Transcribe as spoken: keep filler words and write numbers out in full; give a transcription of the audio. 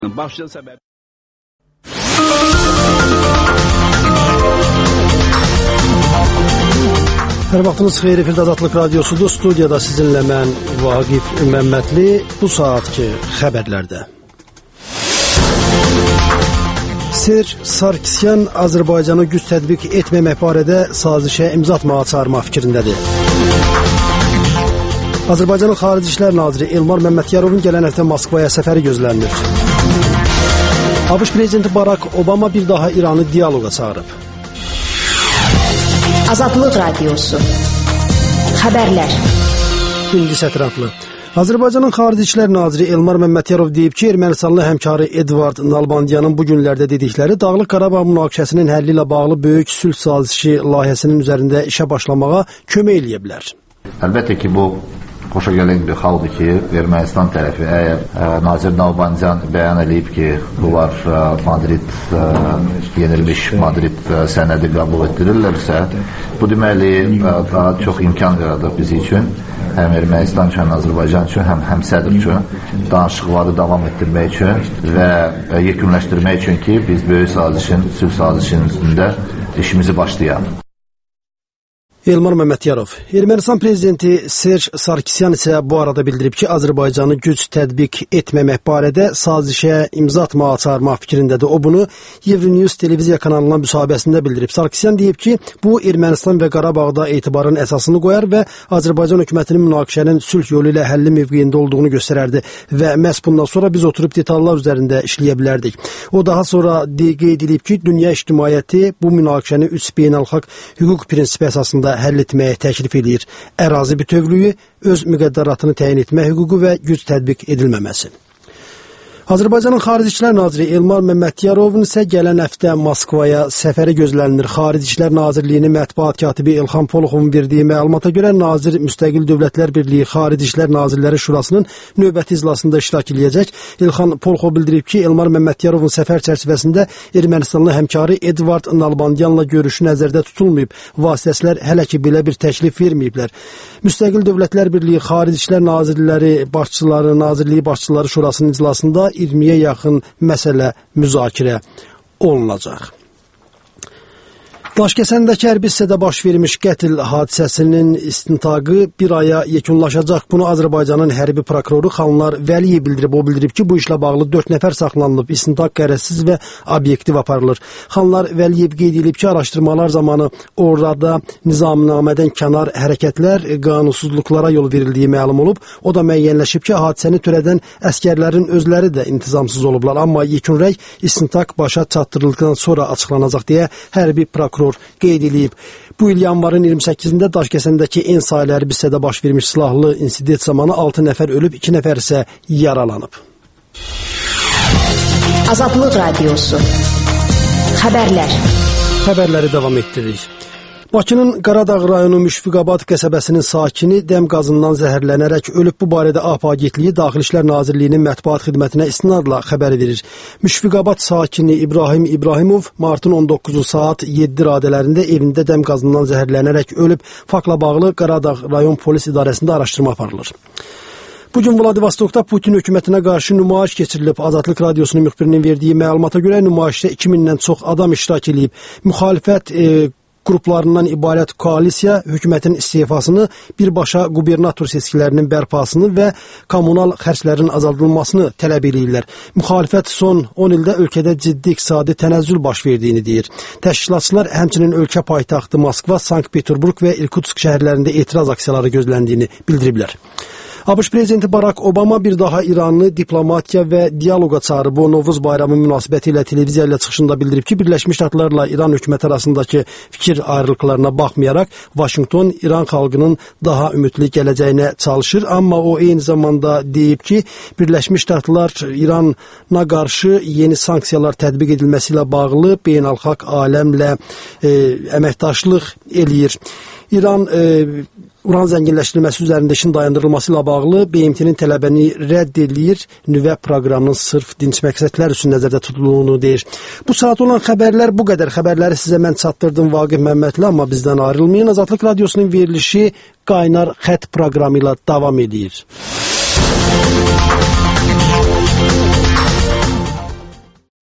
Başlıca sebep. Hər vaxtınız xeyir, efirdə Azadlıq Radiosudur. Studiyada sizinlə mən Vaqif Məmmədli. Bu saatki xəbərlərdə. Serj Sarkisyan Azərbaycanı güc tətbiq etməmək barədə sazişə imza atmağa çağırmaq fikrindədir. Azərbaycanın Xarici İşlər Naziri Elmar Məmmədyarovun gələn həftə Moskvaya səfəri gözlənilir. ABŞ Prezidenti Barack Obama bir daha İranı diyaloqa çağırıb. Azadlıq Radiosu. Xəbərlər. İndi sətiraflı. Azərbaycanın Xarici İşlər Naziri Elmar Məmmədyarov deyib ki, Ermənistanlı həmkarı Edvard Nalbandyanın bu günlərdə dedikləri Dağlıq Qarabağ münaqişəsinin həlli ilə bağlı böyük sülh sazişi layihəsinin üzərində işə başlamağa kömək eləyə bilər. Əlbəttə ki, bu xoşa gələn bir haldır ki, Ermənistan tərəfi əgər ə, Nazir Nalbandyan bəyan edib ki, bunlar ə, Madrid ə, yenilmiş Madrid ə, sənədi qəbul etdirirlərsə, bu deməli ə, daha çox imkan yaradır biz üçün, həm Ermənistan üçün, Azərbaycan üçün, həm həmsədr üçün danışıqları davam etdirmək üçün və ə, yekunləşdirmək üçün ki, biz böyük sazişin, sülh sazişinin üstündə işimizi başlayaq. Elmar Məmmədyarov. Ermənistan prezidenti Serj Sarkisyan isə bu arada bildirib ki, Azərbaycanı güc tətbiq etməmək barədə sazişə imza atmağa çağırmaq fikrindədir. O bunu Euronews televiziya kanalına müsahibəsində bildirib. Sarkisyan deyib ki, bu Ermənistan və Qarabağda etibarın əsasını qoyar və Azərbaycan hökumətinin münaqişənin sülh yolu ilə həlli mövqeyində olduğunu göstərərdi və məhz bundan sonra biz oturub detallar üzərində işləyə bilərdik. O daha sonra qeyd edib ki, dünya ictimaiyyəti bu münaqişəni üç beynəlxalq hüquq prinsipi əsasında həll etməyə təklif edir. Ərazi bütövlüyü, öz müqəddəratını təyin etmə hüququ və güc tətbiq edilməməsi. Azərbaycanın Xarici İşlər Naziri Elmar Məmmədyarovun isə gələn həftə Moskvaya səfəri gözlənilir. Xarici İşlər Nazirliyinin mətbuat katibi İlxan Poluxovun verdiyi məlumata görə Nazir Müstəqil Dövlətlər Birliyi Xarici İşlər Nazirləri Şurasının növbəti iclasında iştirak edəcək. İlxan Poluxov bildirib ki, Elmar Məmmədyarovun səfər çərçivəsində Ermənistanlı həmkarı Edvard Nalbandyanla görüşü nəzərdə tutulmayıb. Vasitəçilər hələ ki belə bir təklif verməyiblər. Müstəqil Dövlətlər Birliyi Xarici İşlər Nazirləri başçıları, Nazirliyi başçıları Şurasının iclasında iyirmiyə yaxın məsələ müzakirə olunacaq. Daşkəsəndəki hərbi hissədə baş vermiş qətl hadisəsinin istintaqı bir aya yekunlaşacaq. Bunu Azərbaycanın hərbi prokuroru Xanlar Vəliyev bildirib. O bildirib ki, bu işlə bağlı dörd nəfər saxlanılıb. İstintaq qərəzsiz və obyektiv aparılır. Xanlar Vəliyev qeyd edib ki, araşdırmalar zamanı orada nizamnamədən kənar hərəkətlər, qanunsuzluqlara yol verildiyi məlum olub. O da müəyyənləşib ki, hadisəni törədən əskərlərin özləri də intizamsız olublar. Amma yekun rəy istintaq başa çatdırıldıqdan sonra açıqlanacaq deyə hərbi prokuror qeyd edib. Bu il yanvarın iyirmi səkkizində Daşkəsəndəki en sayılı hərbi hissədə baş vermiş silahlı insident zamanı altı nəfər ölüb, iki nəfər isə yaralanıb. Azadlıq Radiosu. Xəbərlər. Xəbərləri davam etdiririk. Bakının Qaradağ rayonu Müşfiqabad qəsəbəsinin sakini dəm qazından zəhərlənərək ölüb. Bu barədə A P Agentliyi Daxili İşlər Nazirliyinin mətbuat xidmətinə istinadla xəbər verir. Müşfiqabad sakini İbrahim İbrahimov martın on doqquzu saat yeddi radələrində evində dəm qazından zəhərlənərək ölüb. Faktla bağlı Qaradağ rayon polis idarəsində araşdırma aparılır. Bugün Vladivostokda Putin hökumətinə qarşı nümayiş keçirilib. Azadlıq Radiosunun müxbirinin verdiyi məlumata görə nümayişdə iki mindən çox adam iştirak edib. Müxalifət e, qruplarından ibarət koalisiya hökumətin istefasını, birbaşa qubernator seçkilərinin bərpasını və kommunal xərclərin azaldılmasını tələb edirlər. Müxalifət son on ildə ölkədə ciddi iqtisadi tənəzzül baş verdiyini deyir. Təşkilatçılar həmçinin ölkə paytaxtı Moskva, Sankt-Peterburg və Irkutsk şəhərlərində etiraz aksiyaları gözləndiyini bildiriblər. ABŞ Prezidenti Barack Obama bir daha İranlı diplomatiya və diyaloqa çağırıb. O, Novruz bayramı münasibəti ilə televiziya ilə çıxışında bildirib ki, Birləşmiş Ştatlarla İran hökuməti arasındakı fikir ayrılıqlarına baxmayaraq, Vaşinqton İran xalqının daha ümidli gələcəyinə çalışır. Amma o eyni zamanda deyib ki, Birləşmiş Ştatlar İrana qarşı yeni sanksiyalar tətbiq edilməsi ilə bağlı beynəlxalq aləmlə e, əməkdaşlıq eləyir. İran e, uran zənginləşdirilməsi üzərində işin dayandırılması ilə bağlı B M T-nin tələbəni rədd edir, nüvə proqramının sırf dinc məqsədlər üçün nəzərdə tutulduğunu deyir. Bu saat olan xəbərlər bu qədər. Xəbərləri sizə mən çatdırdım Vaqif Məmmədli, amma bizdən ayrılmayın. Azadlıq Radiosunun verilişi Qaynar Xət proqramı ilə davam edir.